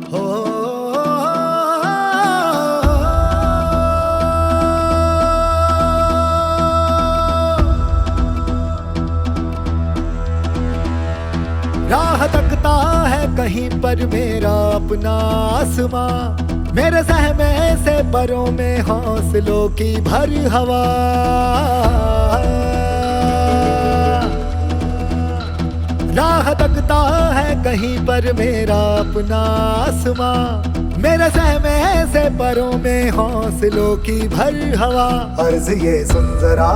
हो राह तकता है कहीं पर मेरा अपना आसमां, मेरे सहमे से परों में हौसलों की भर हवा। राह तकता है कहीं पर मेरा अपना आसमां, मेरे सहमे से परों में हौसलों की भर हवा। अर्ज़ ये सुन जरा,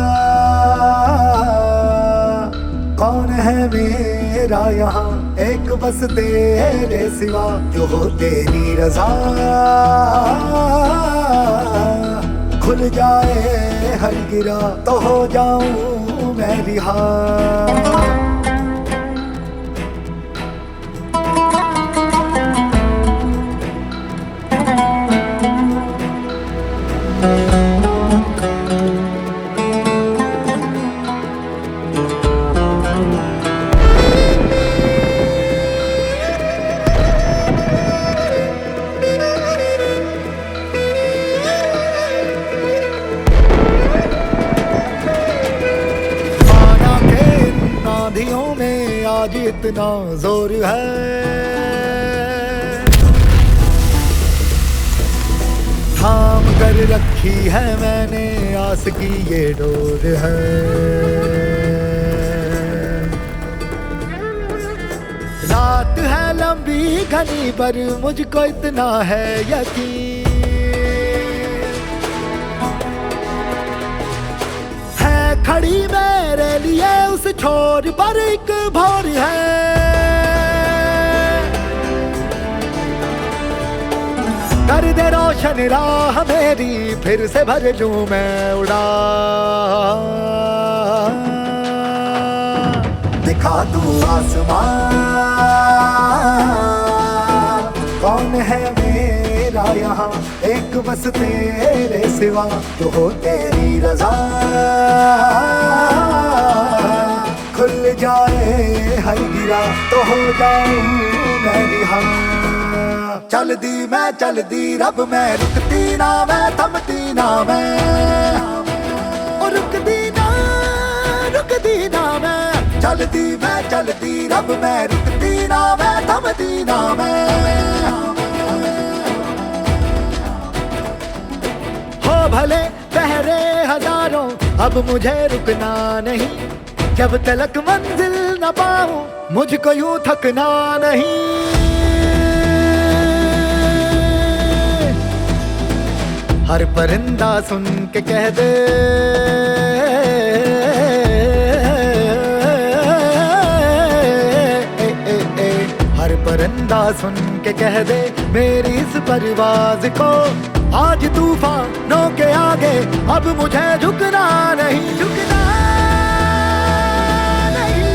कौन है मेरा यहाँ एक बस तेरे सिवा, जो हो तेरी रज़ा खुल जाए हर गिरा, तो हो जाऊं मैं रिहा। में आज इतना जोर है, थाम कर रखी है मैंने आस की ये डोर है। रात है लंबी घनी पर मुझको इतना है यकीन, खड़ी मेरे लिए उस छोर पर एक भोर है। कर दे रोशन राह मेरी, फिर से भर लूं मैं उड़ा। दिखा तू आसमां, कौन है मेरा यहाँ एक बस तेरे सिवा, जो हो तेरी रज़ा खुल जाए हर गिरा, तो हो जाऊं मैं रिहा। चल दी रब मैं, रुकती ना मैं, थमती ना मैं, और रुकती ना मैं। चल दी रब मैं, रुकती ना मैं, थमती ना मैं। हो भले पहरे हजारों, अब मुझे रुकना नहीं, जब तलक मंजिल न पाऊं मुझको यूं थकना नहीं। हर परिंदा सुन के कह दे, हर परिंदा सुन के कह दे मेरी इस परवाज़ को, आज तूफानों के आगे अब मुझे झुकना नहीं, झुकना नहीं।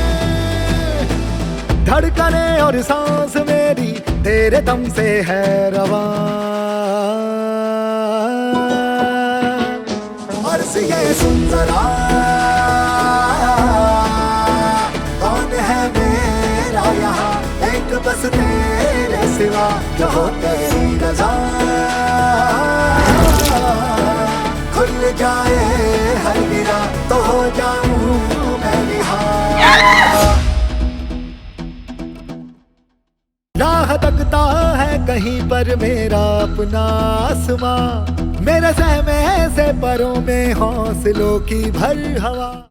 धड़कने और सांस मेरी तेरे दम से है रवां। अर्ज़ ये सुन जरा, कौन है मेरा यहाँ एक बस तेरे सिवा, जो हो तेरी रज़ा खुल जाए हर गिरा, तो हो जाऊं मैं रिहा। राह तकता है कहीं पर मेरा अपना आसमां, मेरे सहमे से परों में हौसलों की भर हवा।